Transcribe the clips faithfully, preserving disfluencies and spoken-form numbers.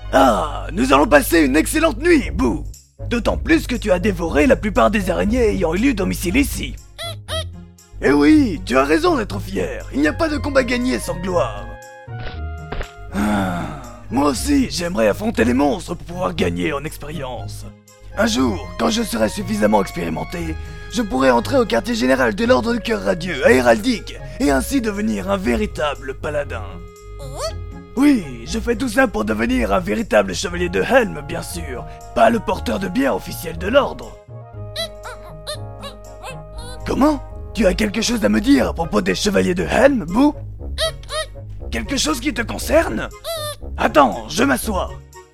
Ah, nous allons passer une excellente nuit, Boo. D'autant plus que tu as dévoré la plupart des araignées ayant eu domicile ici. Eh oui, tu as raison d'être fier. Il n'y a pas de combat gagné sans gloire. Ah, moi aussi, j'aimerais affronter les monstres pour pouvoir gagner en expérience. Un jour, quand je serai suffisamment expérimenté, je pourrai entrer au quartier général de l'Ordre du Cœur Radieux à Héraldique et ainsi devenir un véritable paladin. Oui, je fais tout ça pour devenir un véritable chevalier de Helm, bien sûr, pas le porteur de bière officiel de l'Ordre. Comment ? Tu as quelque chose à me dire à propos des chevaliers de Helm, Boo ? Quelque chose qui te concerne ? Attends, je m'assois.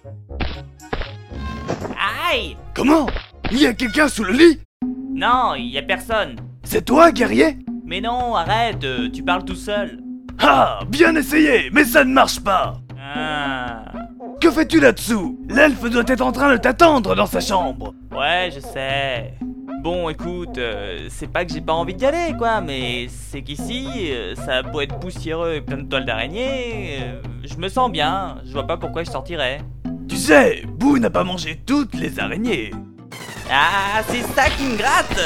Aïe! Comment ? Il y a quelqu'un sous le lit ? Non, y a personne. C'est toi, guerrier ? Mais non, arrête, euh, tu parles tout seul. Ah, bien essayé, mais ça ne marche pas. Ah. Que fais-tu là-dessous ? L'elfe doit être en train de t'attendre dans sa chambre. Ouais, je sais. Bon, écoute, euh, c'est pas que j'ai pas envie d'y aller, quoi, mais c'est qu'ici, euh, ça a beau être poussiéreux et plein de toiles d'araignée, euh, je me sens bien, je vois pas pourquoi je sortirais. Tu sais, Boo n'a pas mangé toutes les araignées. Ah, c'est ça qui me gratte.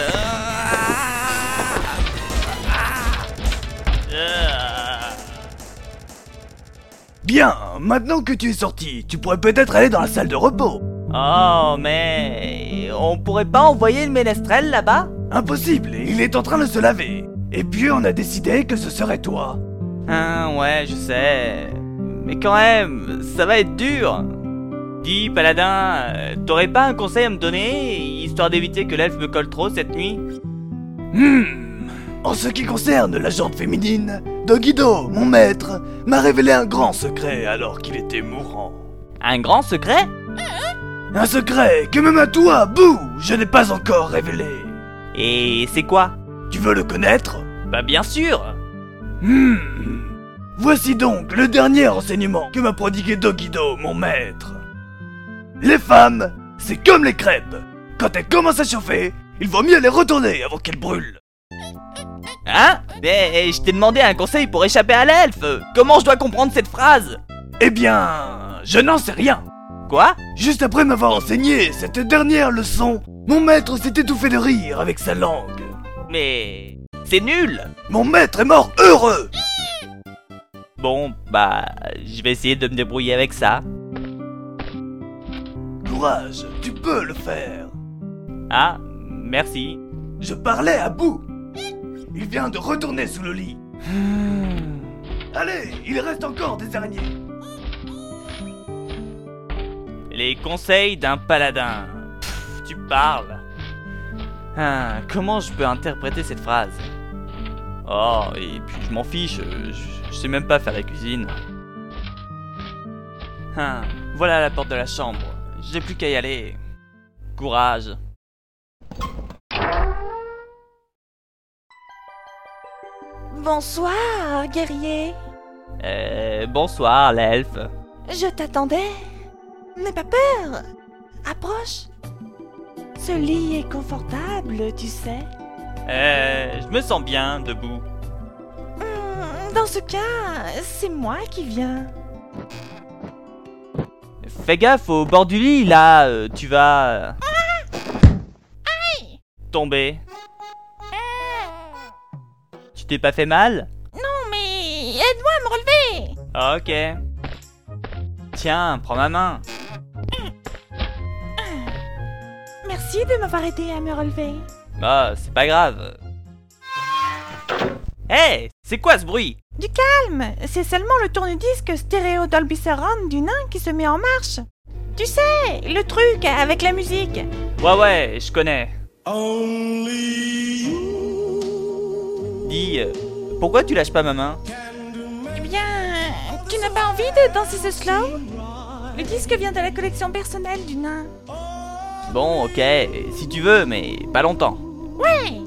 Bien, maintenant que tu es sorti, tu pourrais peut-être aller dans la salle de repos. Oh, mais on pourrait pas envoyer le ménestrel là-bas ? Impossible, il est en train de se laver. Et puis on a décidé que ce serait toi. Hein, ouais, je sais. Mais quand même, ça va être dur. Dis, paladin, euh, t'aurais pas un conseil à me donner, histoire d'éviter que l'elfe me colle trop cette nuit ? Hmm. En ce qui concerne la jante féminine, Dogido, mon maître, m'a révélé un grand secret alors qu'il était mourant. Un grand secret ? Un secret que même à toi, Boo, je n'ai pas encore révélé. Et c'est quoi ? Tu veux le connaître ? Bah bien sûr. Hmm. Voici donc le dernier renseignement que m'a prodigué Dogido, mon maître. Les femmes, c'est comme les crêpes. Quand elles commencent à chauffer, il vaut mieux les retourner avant qu'elles brûlent. Hein ? Mais je t'ai demandé un conseil pour échapper à l'elfe. Comment je dois comprendre cette phrase ? Eh bien, je n'en sais rien. Quoi ? Juste après m'avoir enseigné cette dernière leçon, mon maître s'est étouffé de rire avec sa langue. Mais c'est nul. Mon maître est mort heureux. Bon, bah, je vais essayer de me débrouiller avec ça. Courage, tu peux le faire. Ah, merci. Je parlais à Boo. Il vient de retourner sous le lit. Hmm. Allez, il reste encore des araignées. Les conseils d'un paladin. Pff, tu parles. Ah, comment je peux interpréter cette phrase ? Oh, et puis je m'en fiche, je, je sais même pas faire la cuisine. Ah, voilà la porte de la chambre. J'ai plus qu'à y aller. Courage. Bonsoir, guerrier. Euh, bonsoir, l'elfe. Je t'attendais. N'aie pas peur. Approche. Ce lit est confortable, tu sais. Euh, je me sens bien debout. Hmm, Dans ce cas, c'est moi qui viens. Fais gaffe au bord du lit, là, euh, tu vas... Aïe! tomber. Tu t'es pas fait mal ? Non, mais aide-moi à me relever. Ok. Tiens, prends ma main. Merci de m'avoir aidé à me relever. Bah, c'est pas grave. Hé, hey, c'est quoi ce bruit ? Du calme, c'est seulement le tourne-disque stéréo Dolby Surround du nain qui se met en marche. Tu sais, le truc avec la musique. Ouais, ouais, je connais. Dis, euh, pourquoi tu lâches pas ma main ? Eh bien, tu n'as pas envie de danser ce slow ? Le disque vient de la collection personnelle du nain. Bon, ok, si tu veux, mais pas longtemps. Ouais.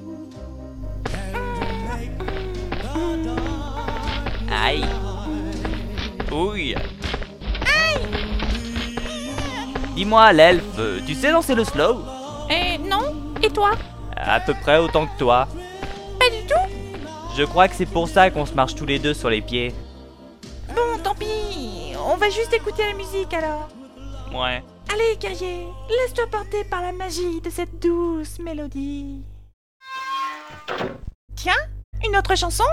Aïe. Ouille. Aïe. Dis-moi, l'elfe, tu sais danser le slow ? Eh non. Et toi ? À peu près autant que toi. Pas du tout. Je crois que c'est pour ça qu'on se marche tous les deux sur les pieds. Bon, tant pis. On va juste écouter la musique alors. Ouais. Allez, guerrier, laisse-toi porter par la magie de cette douce mélodie. Tiens, une autre chanson?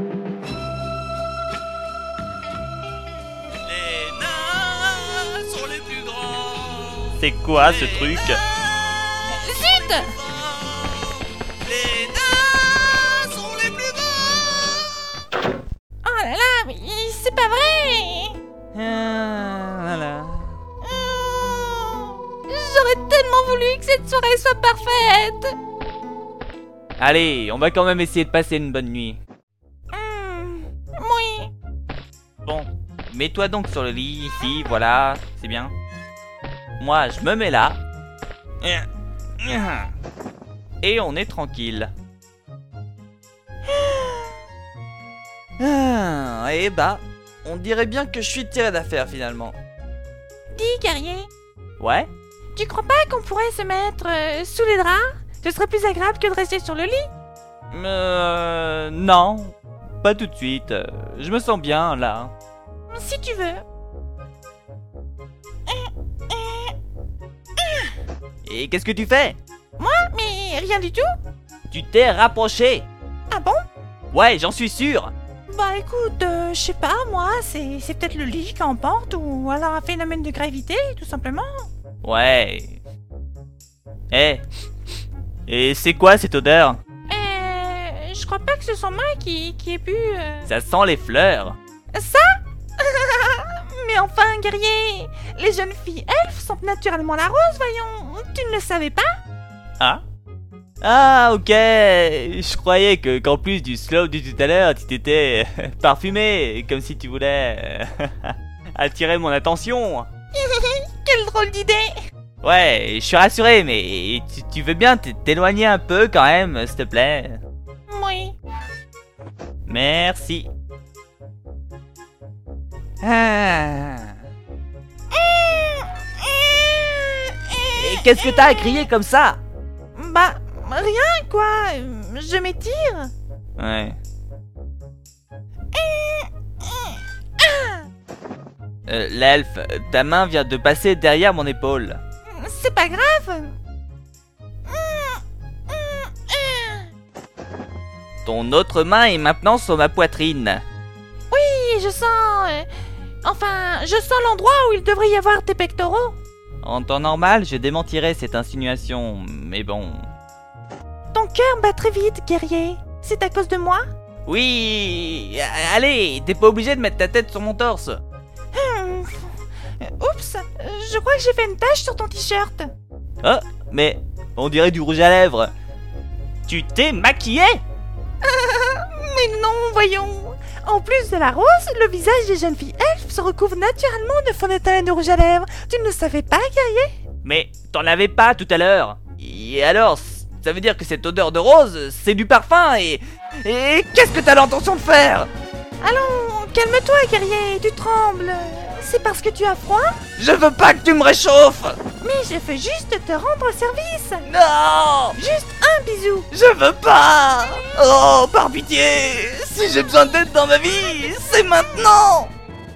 Les nains sont les plus grands. C'est quoi ce truc? Zut! Les nains sont les plus grands. Oh là là, mais c'est pas vrai! Ah, voilà. J'aurais tellement voulu que cette soirée soit parfaite. Allez, on va quand même essayer de passer une bonne nuit. Hmm, oui. Bon, mets-toi donc sur le lit, ici, voilà, c'est bien. Moi, je me mets là. Et on est tranquille. Ah, et bah, on dirait bien que je suis tiré d'affaire finalement. Dis, guerrier, Ouais? tu crois pas qu'on pourrait se mettre euh, sous les draps? Ce serait plus agréable que de rester sur le lit. Euh... Non, pas tout de suite. Euh, Je me sens bien là. Si tu veux. Et qu'est-ce que tu fais? Mais rien du tout. Tu t'es rapproché. Ah bon? Ouais, j'en suis sûr. Bah écoute, euh, je sais pas, moi, c'est c'est peut-être le lit qui emporte ou alors un phénomène de gravité, tout simplement. Ouais. Eh. Et c'est quoi cette odeur? Euh, je crois pas que ce soit moi qui, qui ai pu... euh, Ça sent les fleurs. Ça? Mais enfin, guerrier, les jeunes filles elfes sentent naturellement la rose, voyons. Tu ne le savais pas? Ah? Ah, ok. Je croyais que qu'en plus du slow de tout à l'heure, tu t'étais parfumé, comme si tu voulais attirer mon attention. Quelle drôle d'idée! Ouais, je suis rassuré, mais tu, tu veux bien t'éloigner un peu quand même, s'il te plaît? Oui. Merci. Ah. Et qu'est-ce que t'as à crier comme ça? Bah, rien quoi, je m'étire. Ouais. Euh, l'elfe, ta main vient de passer derrière mon épaule. C'est pas grave. Ton autre main est maintenant sur ma poitrine. Oui, je sens... euh, enfin, je sens l'endroit où il devrait y avoir tes pectoraux. En temps normal, je démentirais cette insinuation, mais bon... Ton cœur bat très vite, guerrier. C'est à cause de moi? Oui, allez, t'es pas obligé de mettre ta tête sur mon torse. Hmm. Oups, je crois que j'ai fait une tache sur ton t-shirt. Oh, mais on dirait du rouge à lèvres. Tu t'es maquillé? Mais non, voyons. En plus de la rose, le visage des jeunes filles elfes se recouvre naturellement de fond de teint et de rouge à lèvres. Tu ne le savais pas, guerrier? Mais t'en avais pas tout à l'heure. Et alors, ça veut dire que cette odeur de rose, c'est du parfum et... Et qu'est-ce que t'as l'intention de faire? Allons, calme-toi, guerrier, tu trembles. C'est parce que tu as froid? Je veux pas que tu me réchauffes. Mais je fais juste te rendre service. Non, Juste un bisou. je veux pas. Oh, par pitié, si j'ai besoin d'aide dans ma vie, c'est maintenant.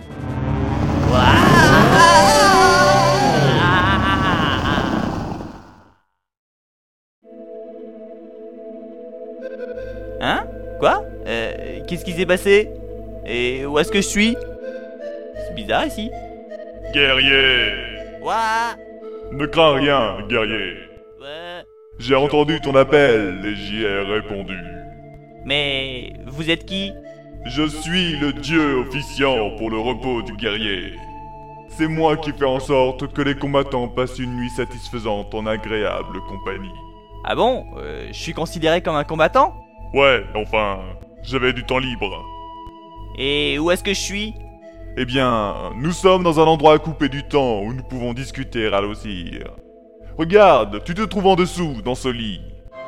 Hein? Quoi? Euh, qu'est-ce qui s'est passé? Et où est-ce que je suis? C'est bizarre ici. Guerrier! Ouah. Ne crains rien, guerrier. Ouais. J'ai entendu ton appel et j'y ai répondu. Mais vous êtes qui? Je suis le dieu officiant pour le repos du guerrier. C'est moi qui fais en sorte que les combattants passent une nuit satisfaisante en agréable compagnie. Ah bon? Euh, je suis considéré comme un combattant? Ouais, enfin, j'avais du temps libre. Et où est-ce que je suis? Eh bien, nous sommes dans un endroit coupé du temps où nous pouvons discuter à l'osir. Regarde, tu te trouves en dessous, dans ce lit.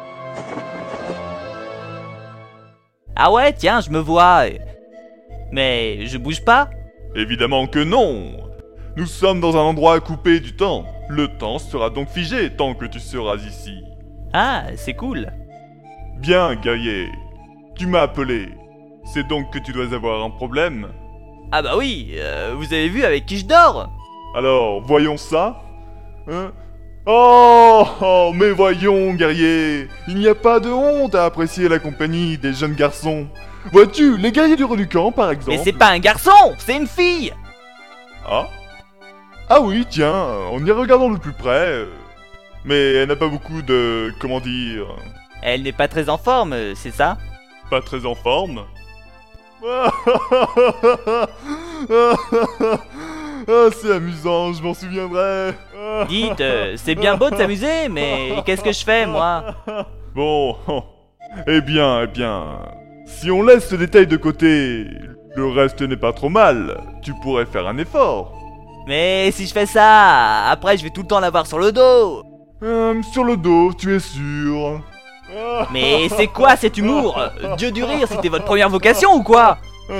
Ah ouais, tiens, je me vois. Mais je bouge pas? Évidemment que non. Nous sommes dans un endroit coupé du temps. Le temps sera donc figé tant que tu seras ici. Ah, c'est cool. Bien, guerrier. Tu m'as appelé. C'est donc que tu dois avoir un problème? Ah bah oui, euh, vous avez vu avec qui je dors? Alors, voyons ça. Hein? Oh, oh, mais voyons, guerrier, il n'y a pas de honte à apprécier la compagnie des jeunes garçons. Vois-tu, les guerriers du Relucan, par exemple... Mais c'est pas un garçon, c'est une fille. Ah Ah oui, tiens, en y regardant de plus près... Mais elle n'a pas beaucoup de... comment dire... Elle n'est pas très en forme, c'est ça? Pas très en forme. Ah, c'est amusant, je m'en souviendrai. Dites, euh, c'est bien beau de s'amuser, mais qu'est-ce que je fais, moi? Bon, eh bien, eh bien... Si on laisse ce détail de côté, le reste n'est pas trop mal. Tu pourrais faire un effort. Mais si je fais ça, après je vais tout le temps l'avoir sur le dos. Euh, sur le dos, tu es sûr? Mais c'est quoi cet humour? Dieu du rire, c'était votre première vocation ou quoi?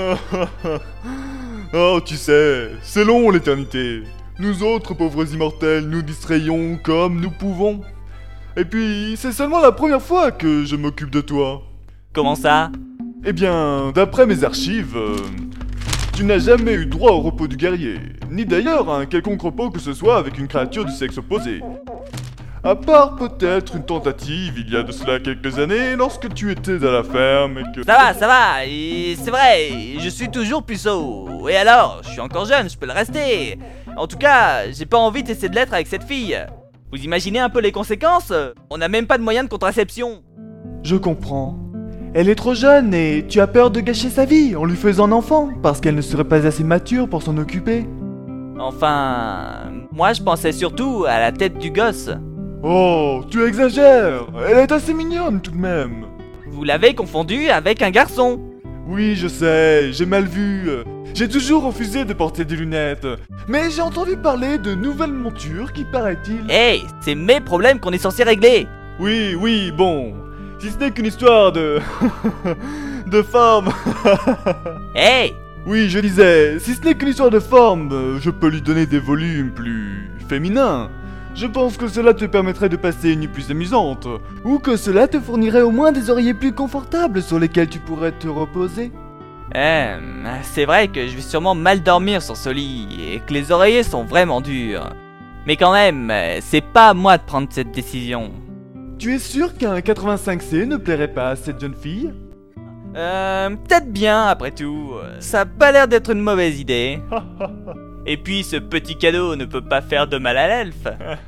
Oh, tu sais, c'est long l'éternité. Nous autres pauvres immortels, nous distrayons comme nous pouvons. Et puis, c'est seulement la première fois que je m'occupe de toi. Comment ça? Eh bien, d'après mes archives, euh, tu n'as jamais eu droit au repos du guerrier, ni d'ailleurs à un quelconque repos que ce soit avec une créature du sexe opposé. À part peut-être une tentative il y a de cela quelques années, lorsque tu étais à la ferme et que... Ça va, ça va, et c'est vrai, je suis toujours puceau. Et alors, je suis encore jeune, je peux le rester. En tout cas, j'ai pas envie d'essayer de l'être avec cette fille. Vous imaginez un peu les conséquences? On n'a même pas de moyen de contraception. Je comprends. Elle est trop jeune et tu as peur de gâcher sa vie en lui faisant un enfant, parce qu'elle ne serait pas assez mature pour s'en occuper. Enfin, moi je pensais surtout à la tête du gosse. Oh, tu exagères. Elle est assez mignonne tout de même. Vous l'avez confondue avec un garçon. Oui, je sais, j'ai mal vu. J'ai toujours refusé de porter des lunettes. Mais j'ai entendu parler de nouvelles montures qui, paraît-il... Hey, c'est mes problèmes qu'on est censé régler. Oui, oui, bon... Si ce n'est qu'une histoire de... de forme... Hey! Oui, je disais, si ce n'est qu'une histoire de forme, je peux lui donner des volumes plus... féminins. Je pense que cela te permettrait de passer une nuit plus amusante. Ou que cela te fournirait au moins des oreillers plus confortables sur lesquels tu pourrais te reposer. Eh, c'est vrai que je vais sûrement mal dormir sur ce lit, et que les oreillers sont vraiment durs. Mais quand même, c'est pas à moi de prendre cette décision. Tu es sûr qu'un quatre-vingt-cinq C ne plairait pas à cette jeune fille? Euh, peut-être bien, après tout. Ça a pas l'air d'être une mauvaise idée. Et puis, ce petit cadeau ne peut pas faire de mal à l'elfe.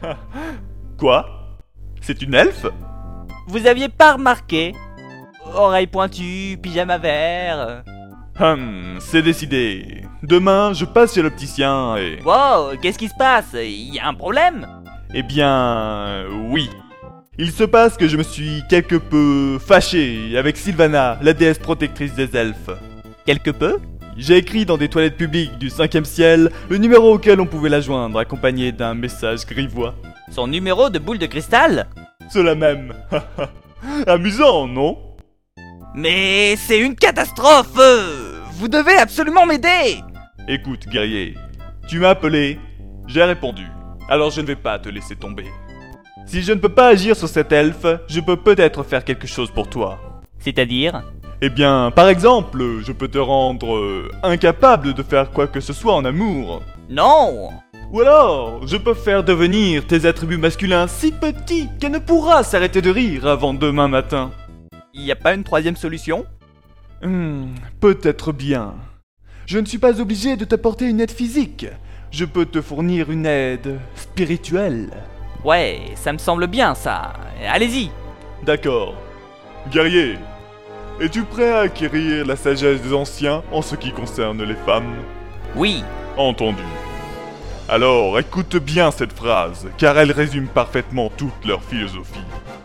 Quoi? C'est une elfe? Vous aviez pas remarqué? Oreilles pointues, pyjama vert... Hum, c'est décidé. Demain, je passe chez l'opticien et... Wow, qu'est-ce qui se passe? Y a un problème? Eh bien... oui. Il se passe que je me suis quelque peu fâché avec Sylvana, la déesse protectrice des elfes. Quelque peu? J'ai écrit dans des toilettes publiques du cinquième ciel le numéro auquel on pouvait la joindre, accompagné d'un message grivois. Son numéro de boule de cristal? Cela même. Amusant, non? Mais c'est une catastrophe! Vous devez absolument m'aider! Écoute, guerrier, tu m'as appelé, j'ai répondu, alors je ne vais pas te laisser tomber. Si je ne peux pas agir sur cet elfe, je peux peut-être faire quelque chose pour toi. C'est-à-dire? Eh bien, par exemple, je peux te rendre euh, incapable de faire quoi que ce soit en amour. Non! Ou alors, je peux faire devenir tes attributs masculins si petits qu'elle ne pourra s'arrêter de rire avant demain matin. Y a pas une troisième solution? Hmm, peut-être bien. Je ne suis pas obligé de t'apporter une aide physique. Je peux te fournir une aide spirituelle. Ouais, ça me semble bien ça. Allez-y! D'accord. Guerrier, es-tu prêt à acquérir la sagesse des anciens en ce qui concerne les femmes? Oui. Entendu. Alors, écoute bien cette phrase, car elle résume parfaitement toute leur philosophie.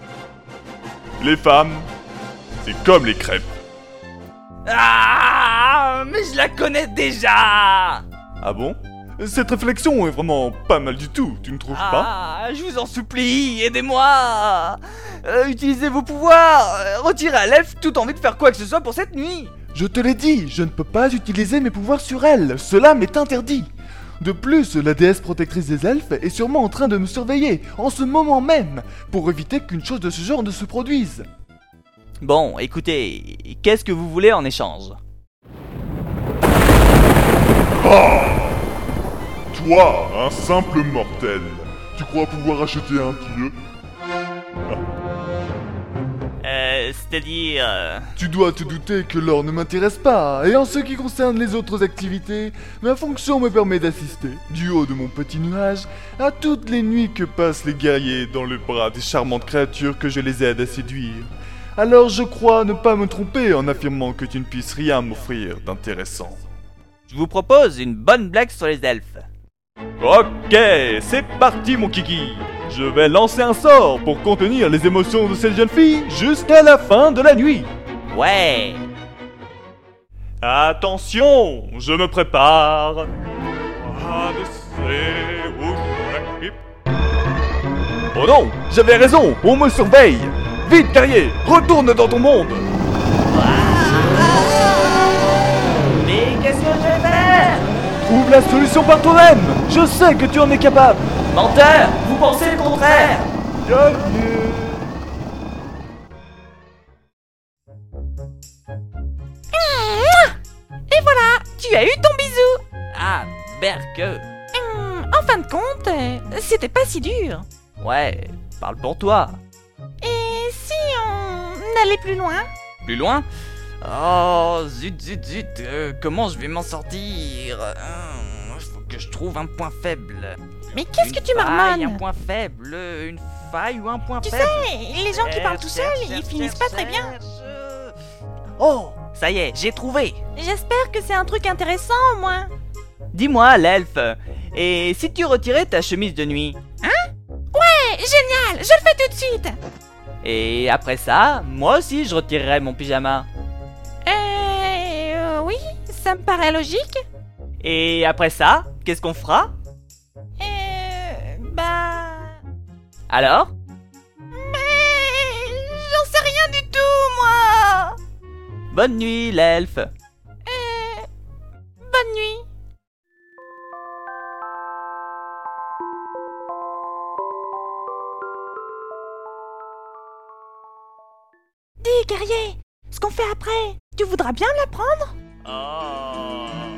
Les femmes, c'est comme les crêpes. Ah, mais je la connais déjà! Ah bon? Cette réflexion est vraiment pas mal du tout, tu ne trouves pas? Ah, je vous en supplie, aidez-moi! Euh, utilisez vos pouvoirs! euh, Retirez à l'elfe toute envie de faire quoi que ce soit pour cette nuit! Je te l'ai dit, je ne peux pas utiliser mes pouvoirs sur elle. Cela m'est interdit. De plus, la déesse protectrice des elfes est sûrement en train de me surveiller, en ce moment même, pour éviter qu'une chose de ce genre ne se produise. Bon, écoutez, qu'est-ce que vous voulez en échange? Toi, un simple mortel, tu crois pouvoir acheter un pieu? Euh, c'est-à-dire... euh, Tu dois te douter que l'or ne m'intéresse pas, et en ce qui concerne les autres activités, ma fonction me permet d'assister, du haut de mon petit nuage, à toutes les nuits que passent les guerriers dans le bras des charmantes créatures que je les aide à séduire. Alors je crois ne pas me tromper en affirmant que tu ne puisses rien m'offrir d'intéressant. Je vous propose une bonne blague sur les elfes. Ok, c'est parti mon kiki. Je vais lancer un sort pour contenir les émotions de cette jeune fille jusqu'à la fin de la nuit. Ouais. Attention, je me prépare. Oh non, j'avais raison, on me surveille. Vite guerrier, retourne dans ton monde. Mais qu'est-ce que je vais faire? Trouve la solution par toi-même. Je sais que tu en es capable. Menteur, vous pensez le contraire. Guerrier. Et voilà, tu as eu ton bisou. Ah, berque. Hum, en fin de compte, euh, c'était pas si dur. Ouais, parle pour toi. Et si on allait plus loin? Plus loin? Oh, zut, zut, zut, euh, comment je vais m'en sortir? Il faut que je trouve un point faible. Mais qu'est-ce Une que tu faille, marmonnes? Un point faible, une faille ou un point Tu faible. sais, les gens qui parlent tout seuls, ils finissent pas très bien. Oh, ça y est, j'ai trouvé. J'espère que c'est un truc intéressant au moins. Dis-moi, l'elfe, et si tu retirais ta chemise de nuit? Ouais, génial, je le fais tout de suite. Et après ça, moi aussi je retirerais mon pyjama. Euh, euh, oui, ça me paraît logique. Et après ça, qu'est-ce qu'on fera? Euh, bah... Alors? Mais... j'en sais rien du tout, moi. Bonne nuit, l'elfe. Euh... Bonne nuit. Dis, guerrier, ce qu'on fait après, tu voudras bien me l'apprendre? Oh.